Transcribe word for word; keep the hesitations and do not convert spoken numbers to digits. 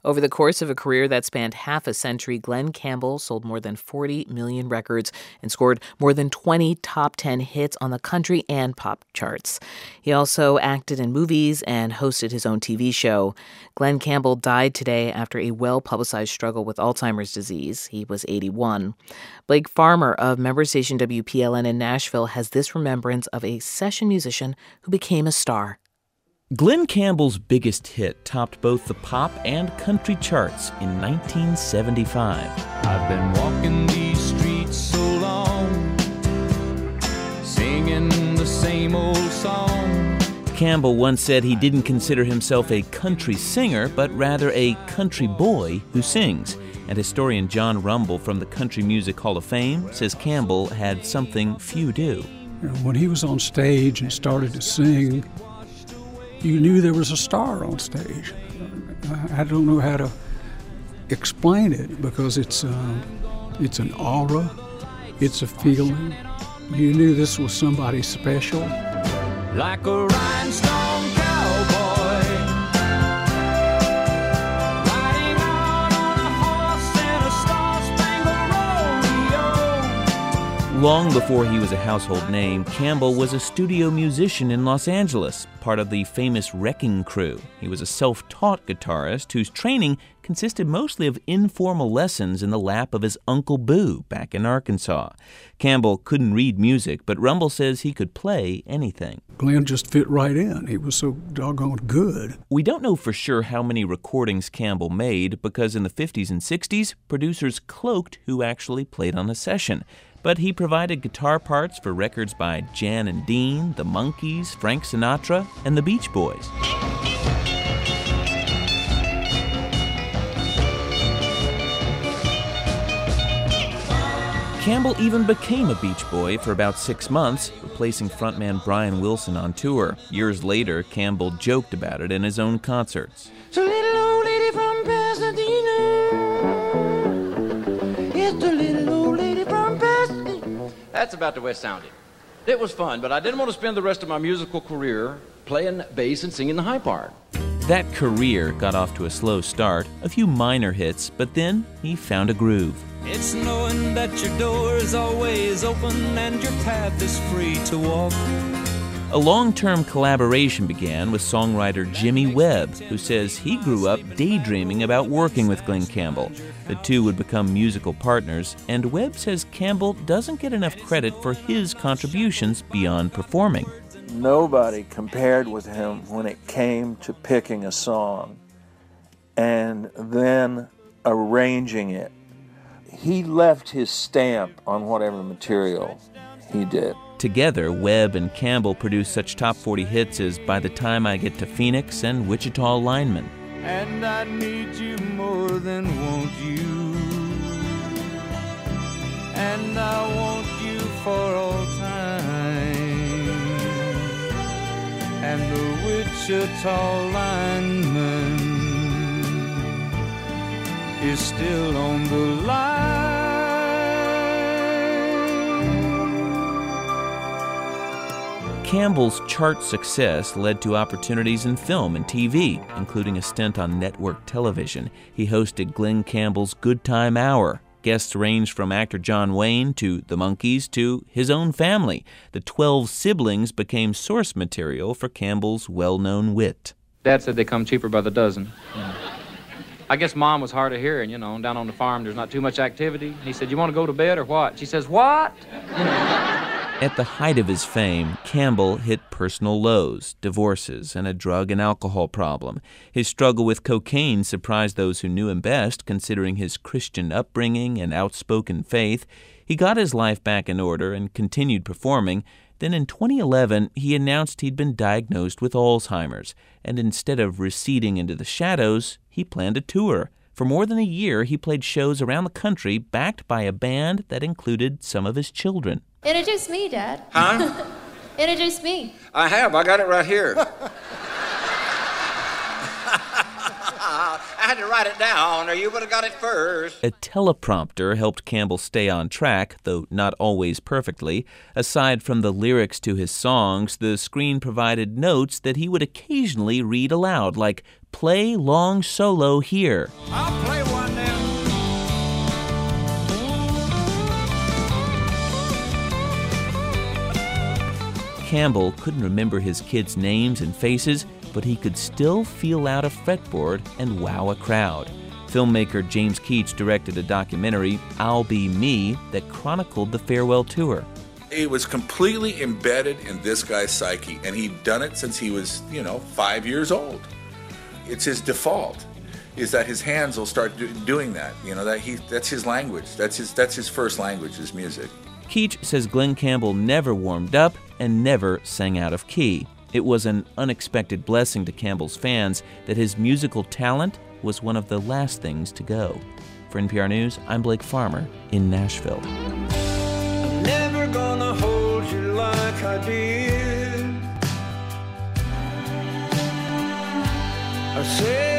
Over the course of a career that spanned half a century, Glen Campbell sold more than forty million records and scored more than twenty top ten hits on the country and pop charts. He also acted in movies and hosted his own T V show. Glen Campbell died today after a well-publicized struggle with Alzheimer's disease. He was eighty-one. Blake Farmer of member station W P L N in Nashville has this remembrance of a session musician who became a star. Glen Campbell's biggest hit topped both the pop and country charts in nineteen seventy-five. I've been walking these streets so long, singing the same old song. Campbell once said he didn't consider himself a country singer, but rather a country boy who sings. And historian John Rumble from the Country Music Hall of Fame says Campbell had something few do. You know, when he was on stage and started to sing, you knew there was a star on stage. I don't know how to explain it because it's uh, it's an aura, it's a feeling. You knew this was somebody special. Like a rhinestone cowboy, riding out on a horse in a star-spangled rodeo. Long before he was a household name, Campbell was a studio musician in Los Angeles, part of the famous Wrecking Crew. He was a self-taught guitarist whose training consisted mostly of informal lessons in the lap of his Uncle Boo back in Arkansas. Campbell couldn't read music, but Rumble says he could play anything. Glen just fit right in. He was so doggone good. We don't know for sure how many recordings Campbell made because in the fifties and sixties, producers cloaked who actually played on a session. But he provided guitar parts for records by Jan and Dean, the Monkees, Frank Sinatra, and the Beach Boys. Campbell even became a Beach Boy for about six months, replacing frontman Brian Wilson on tour. Years later, Campbell joked about it in his own concerts. It's a little old lady from Pasadena. It's a little old lady from Pasadena. That's about the way it sounded. It was fun, but I didn't want to spend the rest of my musical career playing bass and singing the high part. That career got off to a slow start, a few minor hits, but then he found a groove. It's knowing that your door is always open and your path is free to walk. A long-term collaboration began with songwriter Jimmy Webb, who says he grew up daydreaming about working with Glen Campbell. The two would become musical partners, and Webb says Campbell doesn't get enough credit for his contributions beyond performing. Nobody compared with him when it came to picking a song and then arranging it. He left his stamp on whatever material he did. Together, Webb and Campbell produced such top forty hits as By the Time I Get to Phoenix and Wichita Lineman. And I need you more than want you. And I want you for all time. And the Wichita Lineman is still on the line. Campbell's chart success led to opportunities in film and T V, including a stint on network television. He hosted Glen Campbell's Good Time Hour. Guests ranged from actor John Wayne to the Monkees to his own family. The twelve siblings became source material for Campbell's well-known wit. Dad said they come cheaper by the dozen. Yeah. I guess Mom was hard of hearing, you know. Down on the farm, there's not too much activity. He said, "You want to go to bed or what?" She says, "What?" You know. At the height of his fame, Campbell hit personal lows, divorces, and a drug and alcohol problem. His struggle with cocaine surprised those who knew him best, considering his Christian upbringing and outspoken faith. He got his life back in order and continued performing. Then in twenty eleven, he announced he'd been diagnosed with Alzheimer's, and instead of receding into the shadows, he planned a tour. For more than a year, he played shows around the country, backed by a band that included some of his children. Introduce me, Dad. Huh? Introduce me. I have. I got it right here. had to write it down, or you would have got it first. A teleprompter helped Campbell stay on track, though not always perfectly. Aside from the lyrics to his songs, the screen provided notes that he would occasionally read aloud, like, "Play long solo here." I'll play one now. Campbell couldn't remember his kids' names and faces, but he could still feel out a fretboard and wow a crowd. Filmmaker James Keach directed a documentary, I'll Be Me, that chronicled the farewell tour. It was completely embedded in this guy's psyche, and he'd done it since he was, you know, five years old. It's his default, is that his hands will start do- doing that. You know, that he that's his language. That's his that's his first language, is music. Keach says Glen Campbell never warmed up and never sang out of key. It was an unexpected blessing to Campbell's fans that his musical talent was one of the last things to go. For N P R News, I'm Blake Farmer in Nashville. I'm never gonna hold you like I did. I say